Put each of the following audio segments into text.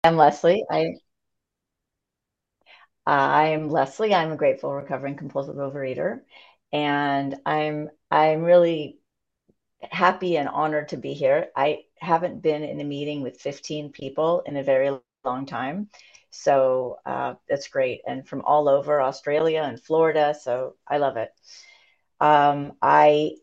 I'm Leslie. I'm Leslie. I'm a grateful recovering compulsive overeater, and I'm really happy and honored to be here. I haven't been in a meeting with 15 people in a very long time, so that's great. And from all over Australia and Florida, so I love it. Um, I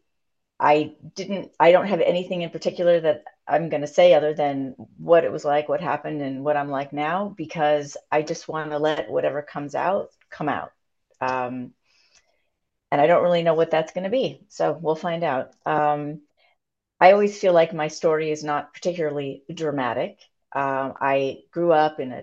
I don't have anything in particular that I'm going to say other than what it was like, what happened, and what I'm like now, because I just want to let whatever comes out come out. Um, and I don't really know what that's going to be. So we'll find out. I always feel like my story is not particularly dramatic. I grew up in a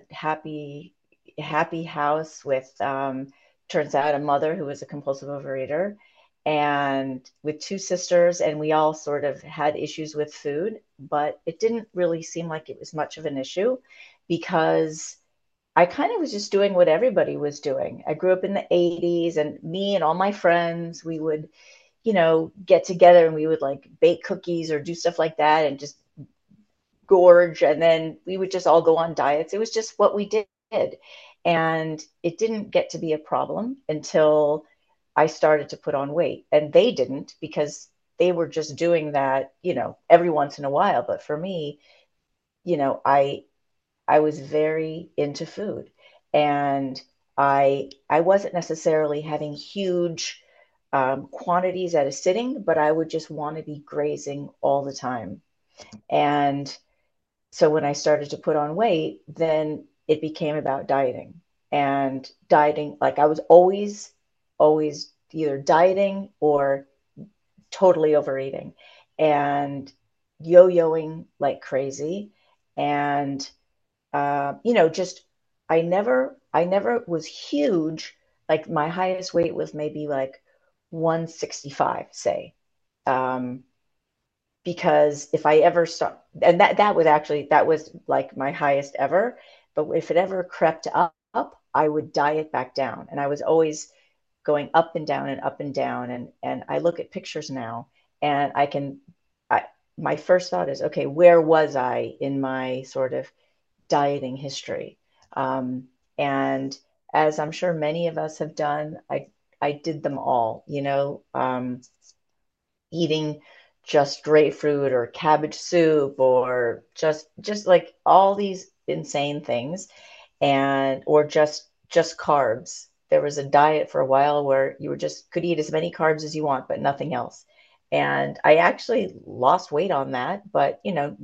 happy house with, turns out, a mother who was a compulsive overeater, and with two sisters, and we all sort of had issues with food, but it didn't really seem like it was much of an issue because I kind of was just doing what everybody was doing. I grew up in the 80s, and me and all my friends, we would get together and we would like bake cookies or do stuff like that and just gorge. And then we would just all go on diets. It was just what we did. And it didn't get to be a problem until I started to put on weight. And they didn't because they were just doing that, every once in a while. But for me, you know, I I was very into food, and I wasn't necessarily having huge quantities at a sitting, but I would just want to be grazing all the time. And so when I started to put on weight, then it became about dieting. And dieting, like I was always either dieting or totally overeating and yo-yoing like crazy. And just I never was huge. Like my highest weight was maybe like 165, say. Um, because if I ever start, and that was like my highest ever. But if it ever crept up, I would diet back down, and I was always going up and down and up and down. And I look at pictures now, and I my first thought is, okay, where was I in my sort of dieting history? Um, and as I'm sure many of us have done, I did them all, eating just grapefruit or cabbage soup or just like all these insane things, and or just carbs. There was a diet for a while where you were just could eat as many carbs as you want but nothing else. And I actually lost weight on that, but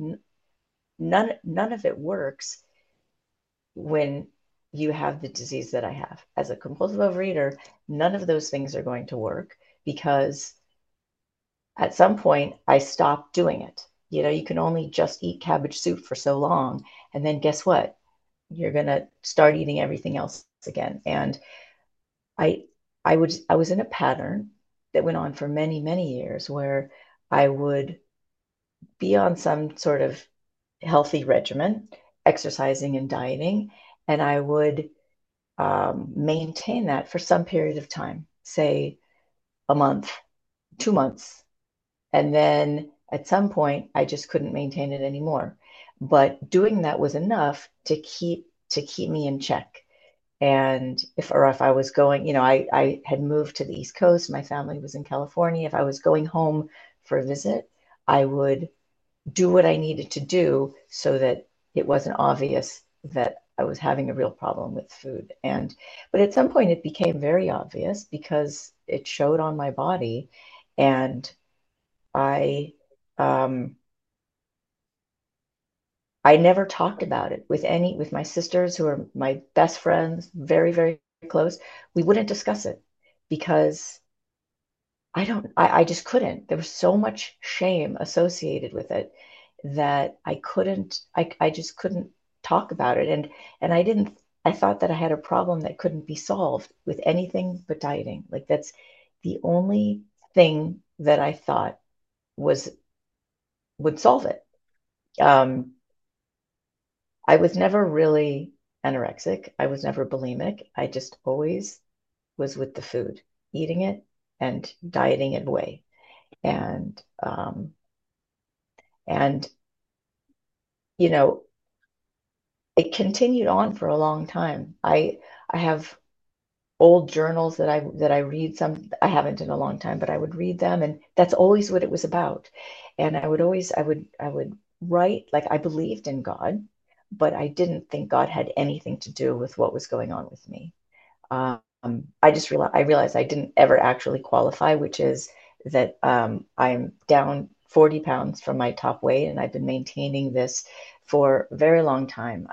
none of it works when you have the disease that I have. As a compulsive overeater, none of those things are going to work because at some point I stopped doing it. You can only just eat cabbage soup for so long. And then guess what? You're going to start eating everything else again. And I, I was in a pattern that went on for many, many years where I would be on some sort of healthy regimen, exercising and dieting, and I would maintain that for some period of time, say a month, 2 months. And then at some point, I just couldn't maintain it anymore. But doing that was enough to keep me in check. And if I was going, I had moved to the East Coast, my family was in California. If I was going home for a visit, I would do what I needed to do so that it wasn't obvious that I was having a real problem with food. But at some point it became very obvious because it showed on my body. And I, um, I never talked about it with my sisters who are my best friends, very, very close. We wouldn't discuss it because I just couldn't. There was so much shame associated with it that I just couldn't talk about it. And I thought that I had a problem that couldn't be solved with anything but dieting. Like that's the only thing that I thought was would solve it. Um, I was never really anorexic. I was never bulimic. I just always was with the food, eating it and dieting it away. And and you know, it continued on for a long time. I have old journals that I read. Some I haven't in a long time, but I would read them, and that's always what it was about. And I would write like I believed in God, but I didn't think God had anything to do with what was going on with me. I realized I didn't ever actually qualify, which is that I'm down 40 pounds from my top weight, and I've been maintaining this for a very long time.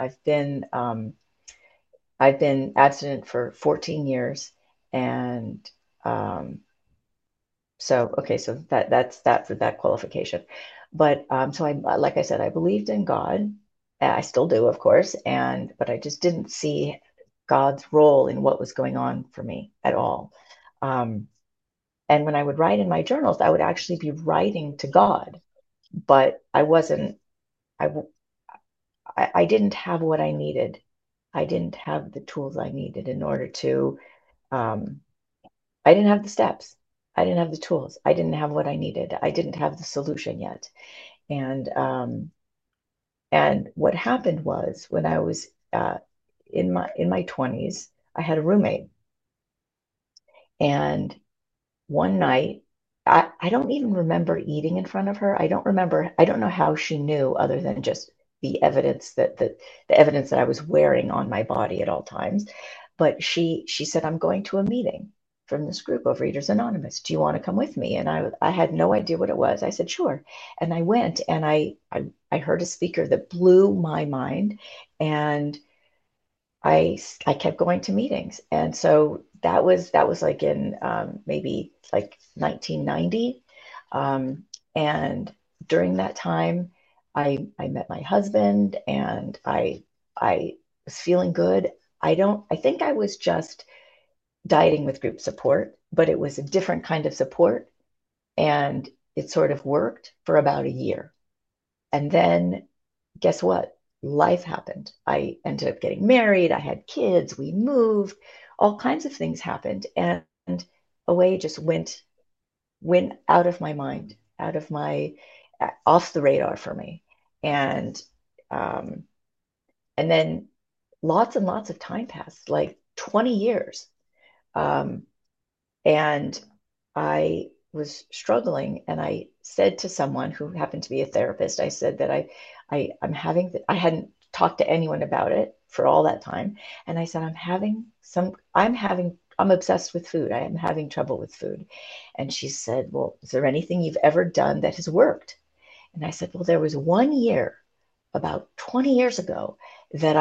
I've been abstinent for 14 years, and um, so okay, so that's that for that qualification. But so I, like I said, I believed in God. I still do, of course, and but I just didn't see God's role in what was going on for me at all. Um, and when I would write in my journals, I would actually be writing to God, but I wasn't. I I didn't have what I needed. I didn't have the tools I needed in order to. Um, I didn't have the steps. I didn't have the tools. I didn't have what I needed. I didn't have the solution yet. And what happened was when I was in my 20s, I had a roommate, and one night, I don't even remember eating in front of her. I don't remember. I don't know how she knew, other than just the evidence that I was wearing on my body at all times. But she said, "I'm going to a meeting from this group of Readers Anonymous. Do you want to come with me?" And I had no idea what it was. I said, "Sure." And I went, and I heard a speaker that blew my mind, and I kept going to meetings. And so that was like in maybe like 1990. And during that time, I met my husband, and I was feeling good. I think I was just dieting with group support, but it was a different kind of support, and it sort of worked for about a year. And then guess what? Life happened. I ended up getting married. I had kids. We moved. All kinds of things happened, and away just went out of my mind, out of my off the radar for me. And um, and then lots and lots of time passed, like 20 years. Um, and I was struggling, and I said to someone who happened to be a therapist, I said that I hadn't talked to anyone about it for all that time. And I said, I'm obsessed with food. I am having trouble with food. And she said, "Well, is there anything you've ever done that has worked?" And I said, "Well, there was one year about 20 years ago that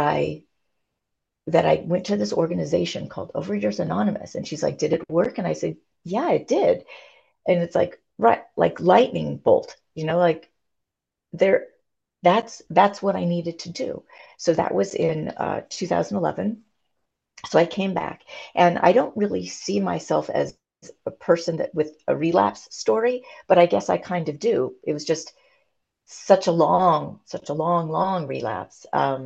I went to this organization called Overeaters Anonymous." And she's like, "Did it work?" And I said, "Yeah, it did." And it's like, right, like lightning bolt, like there, that's what I needed to do. So that was in 2011. So I came back, and I don't really see myself as a person that with a relapse story, but I guess I kind of do. It was just such a long, long relapse.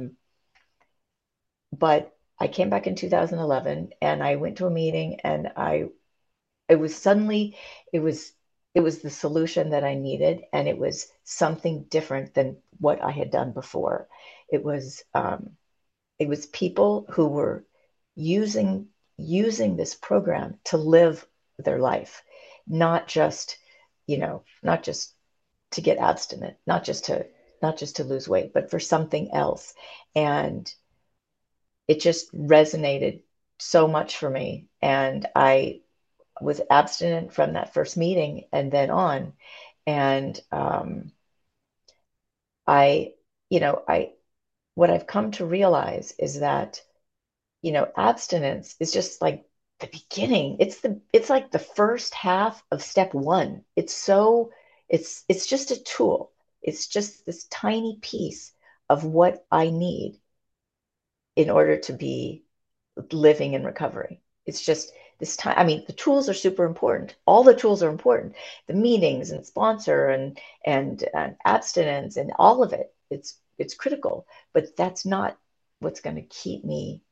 But I came back in 2011, and I went to a meeting, and it was suddenly, it was it was the solution that I needed, and it was something different than what I had done before. It was people who were using using this program to live their life, not just, not just to get abstinent, not just to lose weight, but for something else. And it just resonated so much for me. And I was abstinent from that first meeting and then on. And I, I, what I've come to realize is that, abstinence is just like the beginning. It's like the first half of step one. It's just a tool. It's just this tiny piece of what I need in order to be living in recovery. It's just this time. I mean, the tools are super important. All the tools are important. The meetings and sponsor and abstinence and all of it. It's critical, but that's not what's going to keep me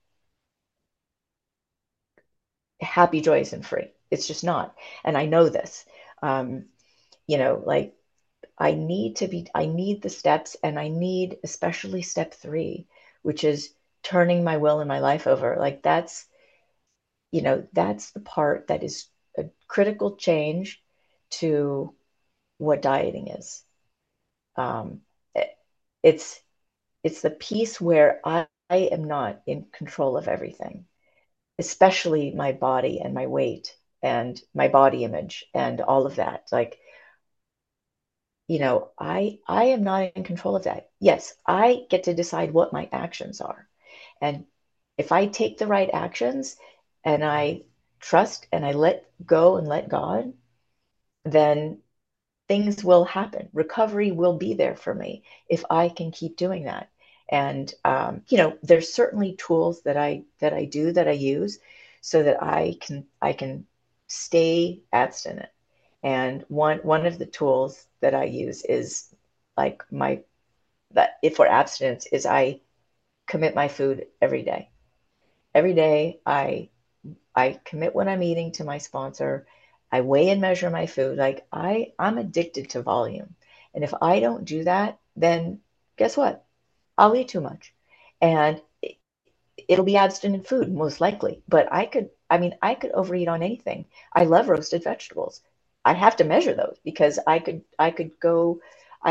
happy, joyous, and free. It's just not. And I know this. Um, like I need the steps, and I need especially step three, which is turning my will and my life over. Like that's the part that is a critical change to what dieting is. Um, it- it's it's the piece where I am not in control of everything, especially my body and my weight and my body image and all of that. Like, I am not in control of that. Yes, I get to decide what my actions are. And if I take the right actions and I trust and I let go and let God, then things will happen. Recovery will be there for me if I can keep doing that. And there's certainly tools that I use so that I can stay abstinent. And one of the tools that I use is like my that if for abstinence is I commit my food every day. Every day I commit what I'm eating to my sponsor. I weigh and measure my food. Like I'm addicted to volume. And if I don't do that, then guess what? I'll eat too much. And it'll be abstinent food most likely. But I could overeat on anything. I love roasted vegetables. I have to measure those because I could go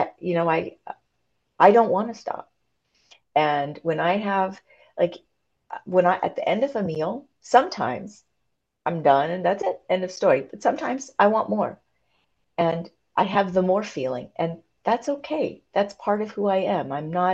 I don't want to stop. And when I have like when I at the end of a meal, sometimes I'm done and that's it. End of story. But sometimes I want more and I have the more feeling and that's okay. That's part of who I am.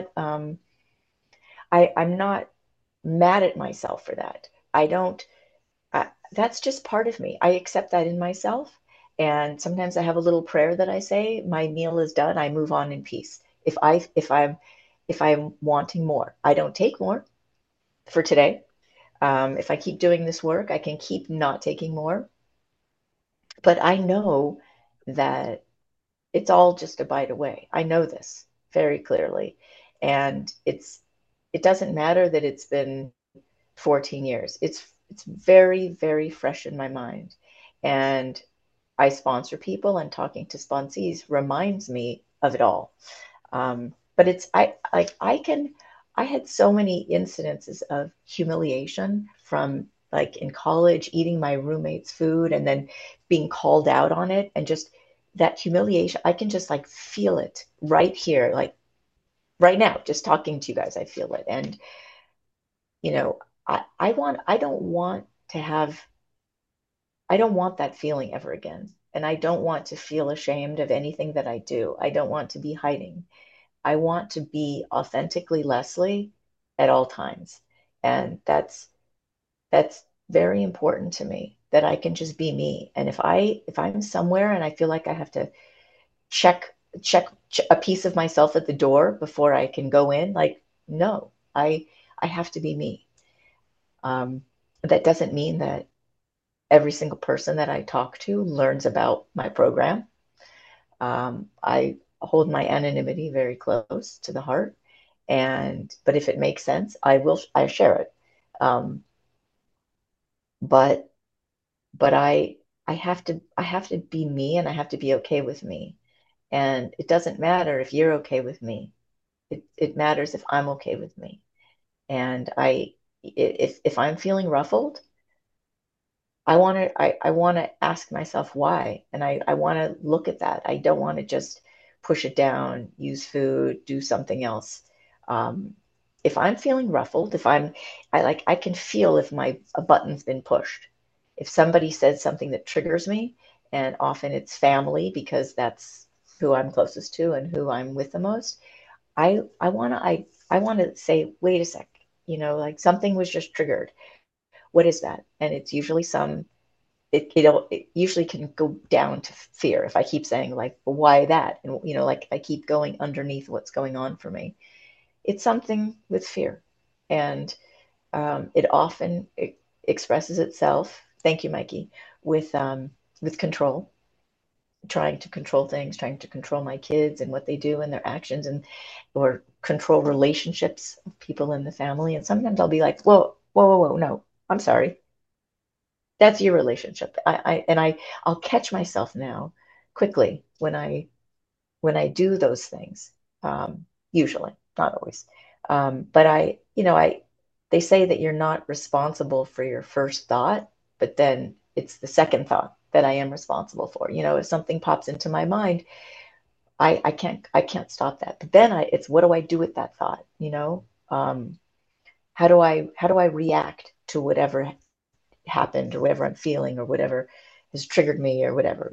I'm not mad at myself for that. I don't that's just part of me. I accept that in myself. And sometimes I have a little prayer that I say, my meal is done, I move on in peace. If I'm wanting more, I don't take more for today. If I keep doing this work, I can keep not taking more. But I know that it's all just a bite away. I know this very clearly. And it doesn't matter that it's been 14 years. It's very, very fresh in my mind. And I sponsor people and talking to sponsees reminds me of it all. But it's I like I had so many incidences of humiliation from like in college eating my roommate's food and then being called out on it and just that humiliation. I can just like feel it right here, like right now, just talking to you guys, I feel it. And you know, I don't want to have I don't want that feeling ever again. And I don't want to feel ashamed of anything that I do. I don't want to be hiding. I want to be authentically Leslie at all times. And that's very important to me that I can just be me. And if I'm somewhere and I feel like I have to check check a piece of myself at the door before I can go in, like no, I have to be me. Um, that doesn't mean that every single person that I talk to learns about my program. I hold my anonymity very close to the heart, and but if it makes sense, I share it. Um, but but I have to be me, and I have to be okay with me. And it doesn't matter if you're okay with me. It matters if I'm okay with me. And if I'm feeling ruffled, I want to ask myself why, and I want to look at that. I don't want to just push it down, use food, do something else. Um, if I'm feeling ruffled, if I can feel if my a button's been pushed. If somebody says something that triggers me, and often it's family because that's who I'm closest to and who I'm with the most. I want to say, wait a sec, like something was just triggered. What is that? And it's usually it usually can go down to fear if I keep saying like, well, why that? And like I keep going underneath what's going on for me. It's something with fear, and it often expresses itself. Thank you, Mikey, with control, trying to control things, trying to control my kids and what they do and their actions, and or control relationships of people in the family. And sometimes I'll be like, whoa, whoa, whoa, whoa, no, I'm sorry, that's your relationship. I'll catch myself now quickly when I do those things. Usually, not always. But they say that you're not responsible for your first thought, but then it's the second thought that I am responsible for. If something pops into my mind, I can't stop that. But then it's what do I do with that thought? How do I react to whatever happened or whatever I'm feeling or whatever has triggered me or whatever?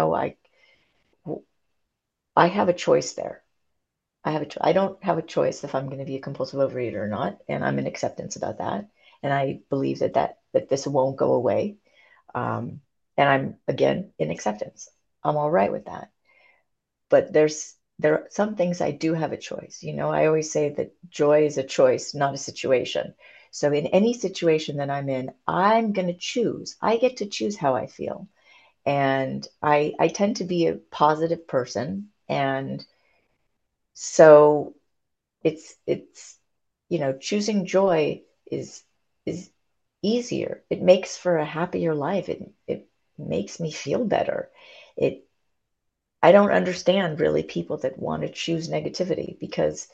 I have a choice there. I don't have a choice if I'm going to be a compulsive overeater or not, and I'm in acceptance about that. And I believe that this won't go away. Um, and I'm again in acceptance. I'm all right with that. But there are some things I do have a choice. I always say that joy is a choice, not a situation. So in any situation that I'm in, I'm going to choose. I get to choose how I feel. And I tend to be a positive person. And so it's choosing joy is easier. It makes for a happier life. It makes me feel better. It I don't understand really people that want to choose negativity because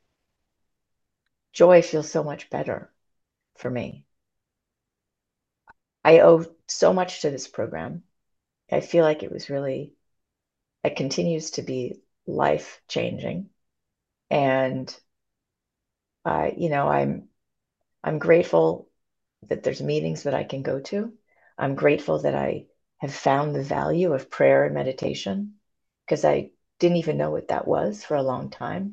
joy feels so much better for me. I owe so much to this program. I feel like it continues to be life changing. And I'm grateful that there's meetings that I can go to. I'm grateful that I have found the value of prayer and meditation because I didn't even know what that was for a long time.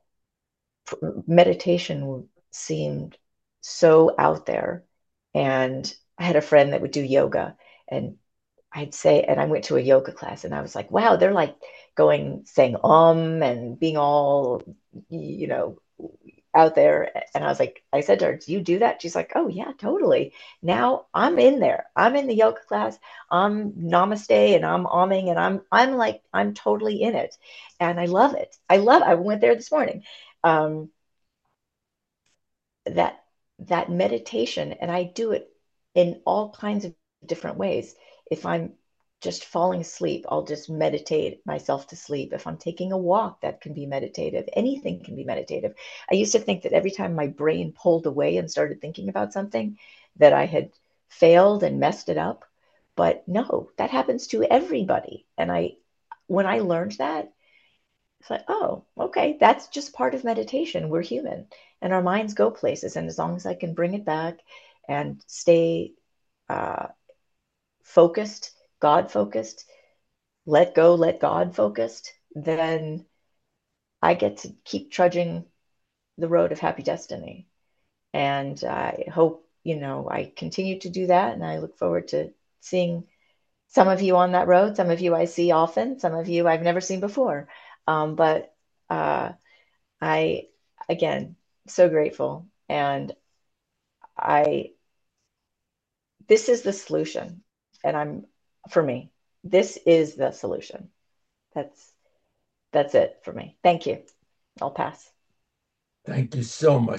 Meditation seemed so out there. And I had a friend that would do yoga, and and I went to a yoga class and I was like, wow, they're like saying and being all, you know, out there. And I said to her, do you do that? She's like, oh yeah, totally. Now I'm in there. I'm in the yoga class. I'm namaste and I'm umming and I'm totally in it. And I love it. I went there this morning. Um, that that meditation, and I do it in all kinds of different ways. If I'm just falling asleep, I'll just meditate myself to sleep. If I'm taking a walk, that can be meditative. Anything can be meditative. I used to think that every time my brain pulled away and started thinking about something, that I had failed and messed it up. But no, that happens to everybody. And when I learned that, it's like, oh, okay, that's just part of meditation. We're human and our minds go places. And as long as I can bring it back and stay uh, focused, God focused, let go, let God focused, then I get to keep trudging the road of happy destiny. And I hope, I continue to do that. And I look forward to seeing some of you on that road. Some of you I see often, some of you I've never seen before. But I, again, so grateful. And I, this is the solution. And for me, this is the solution. That's, that's it for me. Thank you. I'll pass. Thank you so much.